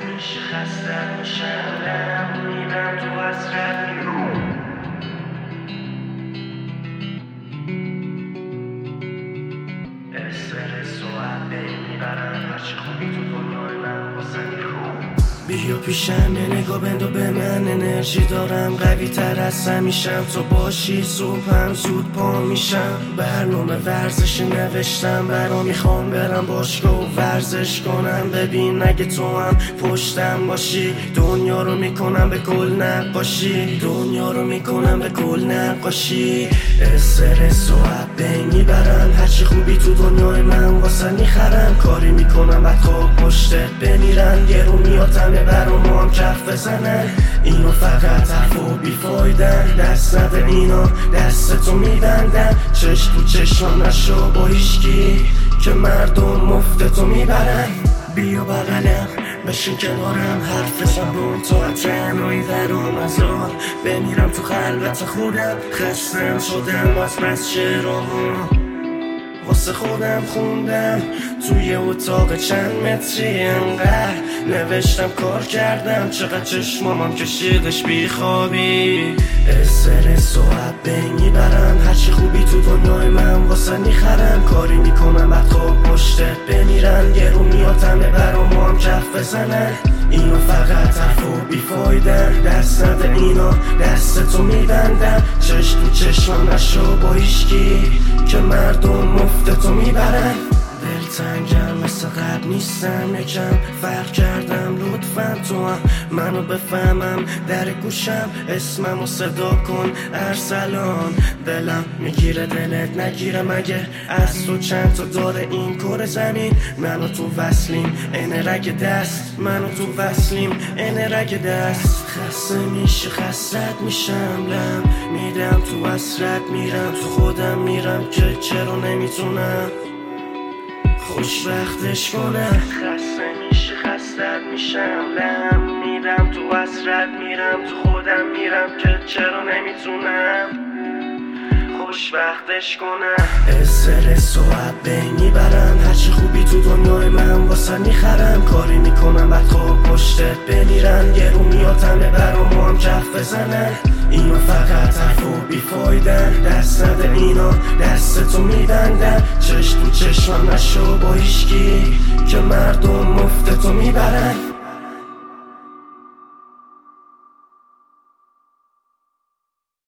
میشه خسته میشم میرم تو حسرت میرم استرس و عده میبرم هرچی خوبی تو دنیای من واسه میخوام بیا پیشم یه نگاه بندو به من انرژی دارم قوی تر از همیشم تو باشی صبحم زود پا میشم برنامه ورزشی نوشتم برا میخوام برم باشگاه و ورزش کنم ببین اگه تو هم پشتم باشی دنیا رو میکنم به گل نقاشی دنیا رو میکنم به گل نقاشی استرس و عبه میبرم هرچی خوبی تو دنیای من واسه میخرم کاری میکنم بعد خواب پشتت بمیرن گرون میاتم برا ما هم کف بزنن اینو فقط حرف و بیفایدن دست نده اینا دست تو میبندن چشم تو چشم نشو با هیشکی که مردم مفت تو میبرن بیا بغلم بشین کنارم حرف زبون تو تنهایی درام از آن بمیرم تو خلوت خودم خستم شدم از بس شعرامو واسه خودم خوندم توی اتاق چند متری انقدر نوشتم کار کردم چقدر چشمامم کشیدش بیخوابی استرس و عبه میبرم هرچی خوبی تو دنیای من واسه میخرم کاری میکنم بعد خواب پشتت بمیرن گرون میاتم برا ما هم کف بزنن اینو فقط حرف و بیفایدن دست نده اینا دست تو میبندن چشم تو چشم نشو با هیشکی که مردم مفت تو میبرن دلتنگم مثل قبل نیستم یکم فرق کردم لطفا تو هم منو بفهمم در گوشم اسممو صدا کن ارسلان دلم میگیره دلت نگیره مگه از تو چند تا داره این کره زمین منو تو وصلیم این رگ دست منو تو وصلیم این رگ دست خسته میشه خستت میشم لم میدم تو حسرت میرم تو خودم میرم که چرا نمیتونم خوشبختش کنم خسته میشه خستت میشم لم میرم تو حسرت میرم تو خودم میرم که چرا نمیتونم خوشبختش کنم استرس و عبه میبرم هرچی خوبی تو دنیای من واسه میخرم کاری میکنم بعد خواب پشتت بمیرن گرون میاتم برا ما هم کف بزنن اینو فقط حرف و بیفایدن دست نده اینا دست تو میبندن چشم تو چشم نشو با هیشکی که مردم مفت تو میبرن